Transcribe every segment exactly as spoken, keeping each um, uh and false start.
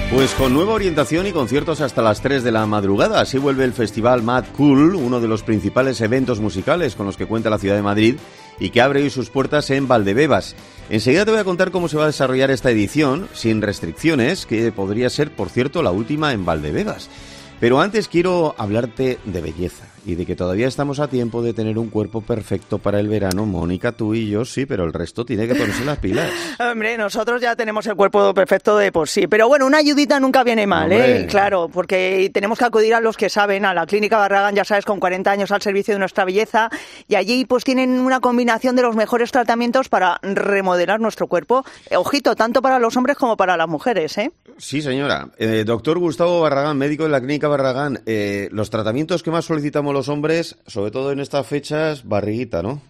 Pues con nueva orientación y conciertos hasta las tres de la madrugada. Así vuelve el Festival Mad Cool, uno de los principales eventos musicales con los que cuenta la ciudad de Madrid y que abre hoy sus puertas en Valdebebas. Enseguida te voy a contar cómo se va a desarrollar esta edición, sin restricciones, que podría ser, por cierto, la última en Valdebebas. Pero antes quiero hablarte de belleza y de que todavía estamos a tiempo de tener un cuerpo perfecto para el verano. Mónica, tú y yo sí, pero el resto tiene que ponerse las pilas. Hombre, nosotros ya tenemos el cuerpo perfecto de por sí. Pero bueno, una ayudita nunca viene mal, Hombre. ¿eh? Claro, porque tenemos que acudir a los que saben, a la Clínica Barragán, ya sabes, con cuarenta años al servicio de nuestra belleza. Y allí pues tienen una combinación de los mejores tratamientos para remodelar nuestro cuerpo. Eh, ojito, tanto para los hombres como para las mujeres, ¿eh? Sí, señora. Eh, doctor Gustavo Barragán, médico de la Clínica Barragán. Eh, los tratamientos que más solicitamos los hombres, sobre todo en estas fechas, barriguita, ¿no?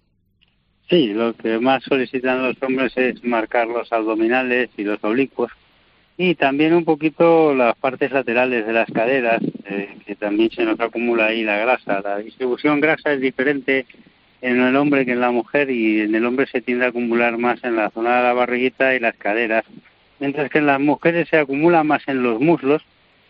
Sí, lo que más solicitan los hombres es marcar los abdominales y los oblicuos y también un poquito las partes laterales de las caderas, eh, que también se nos acumula ahí la grasa. La distribución grasa es diferente en el hombre que en la mujer y en el hombre se tiende a acumular más en la zona de la barriguita y las caderas, mientras que en las mujeres se acumula más en los muslos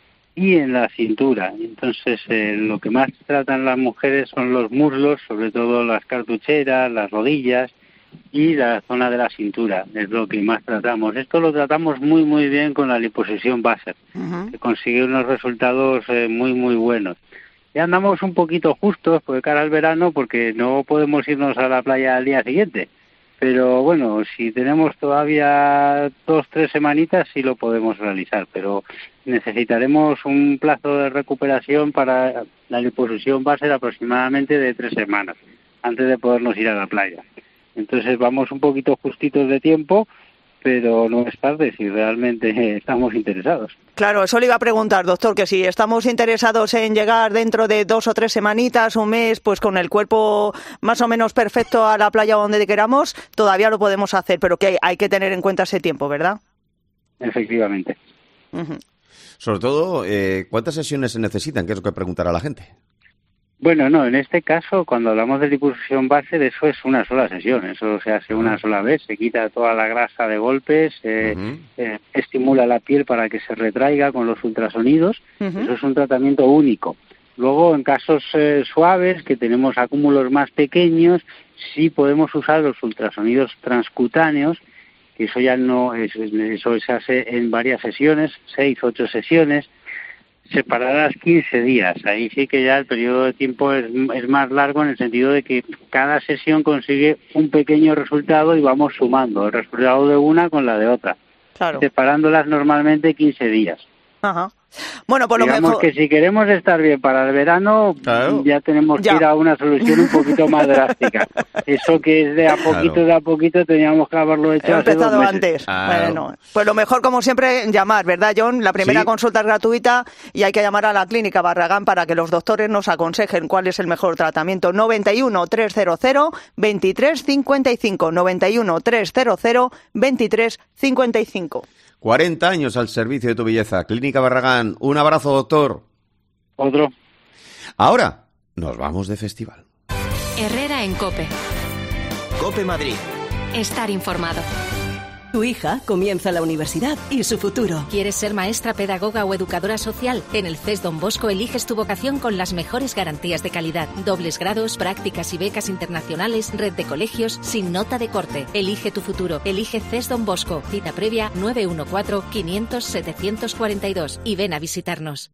y en la cintura. Entonces, eh, lo que más tratan las mujeres son los muslos, sobre todo las cartucheras, las rodillas y la zona de la cintura, es lo que más tratamos. Esto lo tratamos muy, muy bien con la liposucción Basser, uh-huh. que consigue unos resultados eh, muy, muy buenos. Ya andamos un poquito justos por cara al verano porque no podemos irnos a la playa al día siguiente. Pero bueno, si tenemos todavía dos, tres semanitas sí lo podemos realizar, pero necesitaremos un plazo de recuperación para la liposucción va a ser aproximadamente de tres semanas antes de podernos ir a la playa. Entonces vamos un poquito justitos de tiempo, pero no es tarde si realmente estamos interesados. Claro, eso le iba a preguntar, doctor, que si estamos interesados en llegar dentro de dos o tres semanitas, un mes, pues con el cuerpo más o menos perfecto a la playa donde queramos, todavía lo podemos hacer, pero que hay, hay que tener en cuenta ese tiempo, ¿verdad? Efectivamente. Uh-huh. Sobre todo, eh, ¿cuántas sesiones se necesitan? ¿Qué es lo que preguntará la gente? Bueno, no, en este caso, cuando hablamos de liposucción Basser, eso es una sola sesión, eso se hace una sola vez, se quita toda la grasa de golpes, eh, uh-huh. eh, estimula la piel para que se retraiga con los ultrasonidos, uh-huh. eso es un tratamiento único. Luego, en casos eh, suaves, que tenemos acúmulos más pequeños, sí podemos usar los ultrasonidos transcutáneos, que eso ya no, es, eso se hace en varias sesiones, seis, ocho sesiones, separadas quince días. Ahí sí que ya el periodo de tiempo es, es más largo en el sentido de que cada sesión consigue un pequeño resultado y vamos sumando el resultado de una con la de otra, claro. separándolas normalmente quince días. Ajá. Bueno, por lo Digamos mejor... que si queremos estar bien para el verano, claro. ya tenemos ya. que ir a una solución un poquito más drástica. Eso que es de a poquito, claro. de a poquito, teníamos que haberlo hecho He hace empezado dos meses. antes. Claro. Bueno, pues lo mejor, como siempre, llamar, ¿verdad, John? La primera sí. consulta es gratuita y hay que llamar a la Clínica Barragán para que los doctores nos aconsejen cuál es el mejor tratamiento. noventa y uno, trescientos, veintitrés cincuenta y cinco. noventa y uno, trescientos, veintitrés cincuenta y cinco. cuarenta años al servicio de tu belleza. Clínica Barragán. Un abrazo, doctor. Otro. Ahora nos vamos de festival. Herrera en COPE. COPE Madrid. Estar informado. Tu hija comienza la universidad y su futuro. ¿Quieres ser maestra, pedagoga o educadora social? En el C E S Don Bosco eliges tu vocación con las mejores garantías de calidad. Dobles grados, prácticas y becas internacionales, red de colegios sin nota de corte. Elige tu futuro. Elige C E S Don Bosco. Cita previa nueve uno cuatro, quinientos, setecientos cuarenta y dos y ven a visitarnos.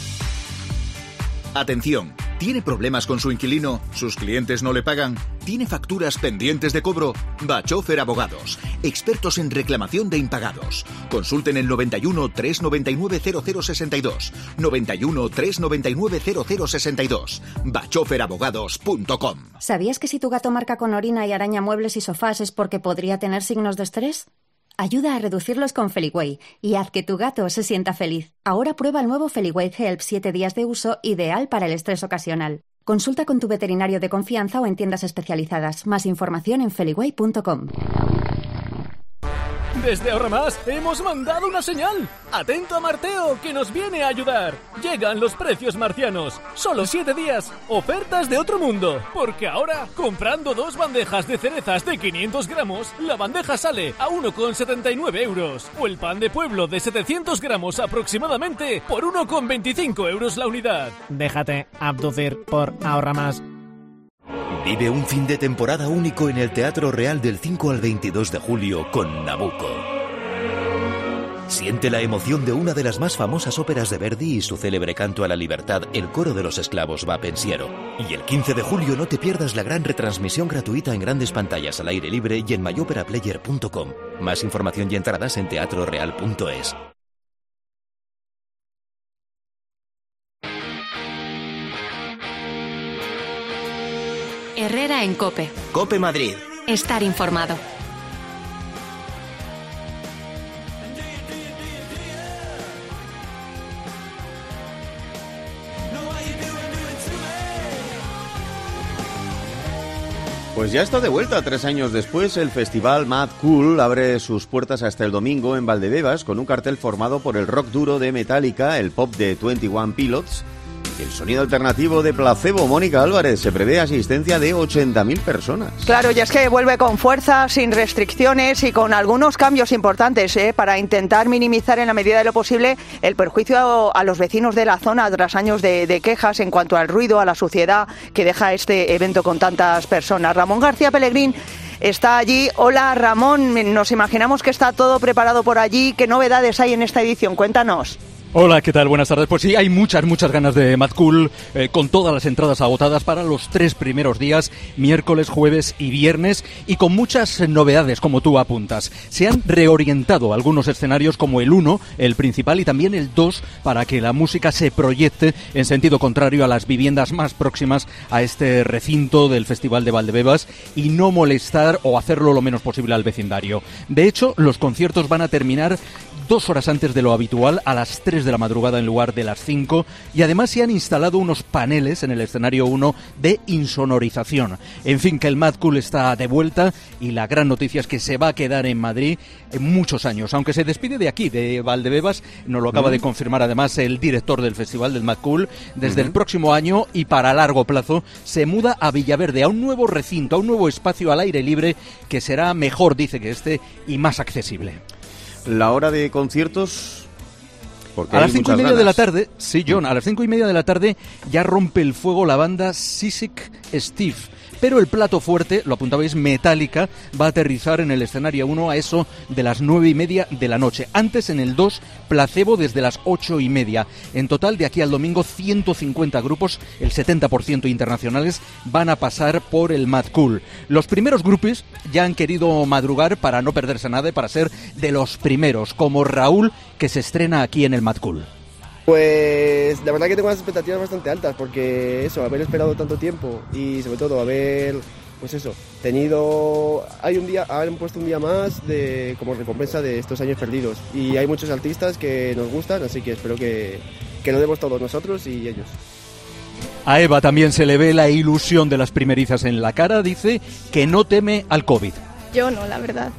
Atención, ¿tiene problemas con su inquilino? ¿Sus clientes no le pagan? ¿Tiene facturas pendientes de cobro? Bachofer Abogados, expertos en reclamación de impagados. Consulten el noventa y uno, trescientos noventa y nueve, cero cero sesenta y dos, noventa y uno, trescientos noventa y nueve, cero cero sesenta y dos, bachofer abogados punto com. ¿Sabías que si tu gato marca con orina y araña muebles y sofás es porque podría tener signos de estrés? Ayuda a reducirlos con Feliway y haz que tu gato se sienta feliz. Ahora prueba el nuevo Feliway Help siete días de uso, ideal para el estrés ocasional. Consulta con tu veterinario de confianza o en tiendas especializadas. Más información en feliway punto com. Desde Ahorra Más hemos mandado una señal. Atento a Marteo, que nos viene a ayudar. Llegan los precios marcianos. Solo siete días. Ofertas de otro mundo. Porque ahora, comprando dos bandejas de cerezas de quinientos gramos, la bandeja sale a uno con setenta y nueve euros. O el pan de pueblo de setecientos gramos aproximadamente por uno con veinticinco euros la unidad. Déjate abducir por Ahorra Más. Vive un fin de temporada único en el Teatro Real del cinco al veintidós de julio con Nabucco. Siente la emoción de una de las más famosas óperas de Verdi y su célebre canto a la libertad, El coro de los esclavos va pensiero. Y el quince de julio no te pierdas la gran retransmisión gratuita en grandes pantallas al aire libre y en my opera player punto com. Más información y entradas en teatro real punto es. Herrera en COPE. COPE Madrid. Estar informado. Pues ya está de vuelta. Tres años después, el festival Mad Cool abre sus puertas hasta el domingo en Valdebebas con un cartel formado por el rock duro de Metallica, el pop de veintiuno Pilots y el sonido alternativo de Placebo. Mónica Álvarez, se prevé asistencia de ochenta mil personas. Claro, y es que vuelve con fuerza, sin restricciones y con algunos cambios importantes ¿eh? para intentar minimizar en la medida de lo posible el perjuicio a los vecinos de la zona tras años de, de quejas en cuanto al ruido, a la suciedad que deja este evento con tantas personas. Ramón García Pellegrín está allí. Hola Ramón, nos imaginamos que está todo preparado por allí. ¿Qué novedades hay en esta edición? Cuéntanos. Hola, ¿qué tal? Buenas tardes. Pues sí, hay muchas, muchas ganas de Mad Cool, eh, con todas las entradas agotadas para los tres primeros días, miércoles, jueves y viernes, y con muchas novedades, como tú apuntas. Se han reorientado algunos escenarios, como el uno, el principal, y también el dos, para que la música se proyecte en sentido contrario a las viviendas más próximas a este recinto del Festival de Valdebebas y no molestar o hacerlo lo menos posible al vecindario. De hecho, los conciertos van a terminar dos horas antes de lo habitual, a las tres de la madrugada en lugar de las cinco, y además se han instalado unos paneles en el escenario uno de insonorización. En fin, que el Mad Cool está de vuelta y la gran noticia es que se va a quedar en Madrid en muchos años, aunque se despide de aquí, de Valdebebas, nos lo acaba uh-huh. de confirmar además el director del festival del Mad Cool. Desde uh-huh. el próximo año y para largo plazo se muda a Villaverde, a un nuevo recinto, a un nuevo espacio al aire libre que será mejor, dice, que este y más accesible. La hora de conciertos, porque a las cinco y media ganas. de la tarde, sí, John, a las cinco y media de la tarde ya rompe el fuego la banda Sissick Steve. Pero el plato fuerte, lo apuntabais, Metallica, va a aterrizar en el escenario uno a eso de las nueve y media de la noche. Antes, en el dos, Placebo desde las ocho y media. En total, de aquí al domingo, ciento cincuenta grupos, el setenta por ciento internacionales, van a pasar por el Mad Cool. Los primeros grupos ya han querido madrugar para no perderse nada y para ser de los primeros, como Raúl, que se estrena aquí en el Mad Cool. Pues la verdad que tengo unas expectativas bastante altas, porque eso, haber esperado tanto tiempo y sobre todo haber, pues eso, tenido, hay un día, han puesto un día más de como recompensa de estos años perdidos, y hay muchos artistas que nos gustan, así que espero que, que lo demos todos nosotros y ellos. A Eva también se le ve la ilusión de las primerizas en la cara, dice que no teme al COVID. Yo no, la verdad.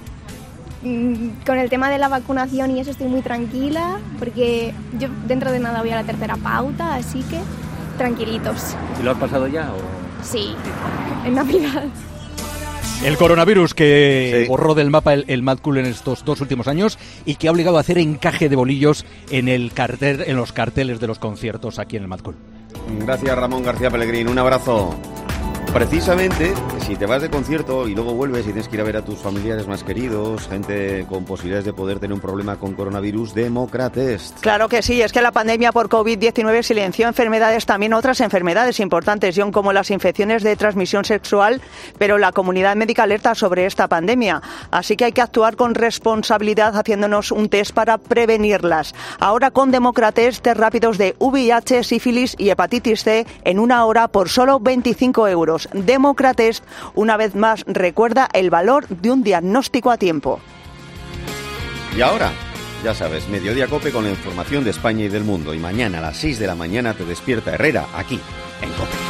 Con el tema de la vacunación y eso estoy muy tranquila, porque yo dentro de nada voy a la tercera pauta, así que tranquilitos. ¿Y lo has pasado ya o...? Sí, en Navidad. El coronavirus que sí. borró del mapa el, el Mad Cool en estos dos últimos años y que ha obligado a hacer encaje de bolillos en el cartel, en los carteles de los conciertos aquí en el Mad Cool. Gracias, Ramón García Pellegrín. Un abrazo. Precisamente, si te vas de concierto y luego vuelves y tienes que ir a ver a tus familiares más queridos, gente con posibilidades de poder tener un problema con coronavirus, Democratest. Claro que sí, es que la pandemia por covid diecinueve silenció enfermedades, también otras enfermedades importantes, John, como las infecciones de transmisión sexual, pero la comunidad médica alerta sobre esta pandemia. Así que hay que actuar con responsabilidad haciéndonos un test para prevenirlas. Ahora con Democratest, test rápidos de V I H, sífilis y hepatitis C en una hora por solo veinticinco euros. Democratest, una vez más, recuerda el valor de un diagnóstico a tiempo. Y ahora, ya sabes, Mediodía COPE con la información de España y del mundo. Y mañana a las seis de la mañana te despierta Herrera, aquí, en COPE.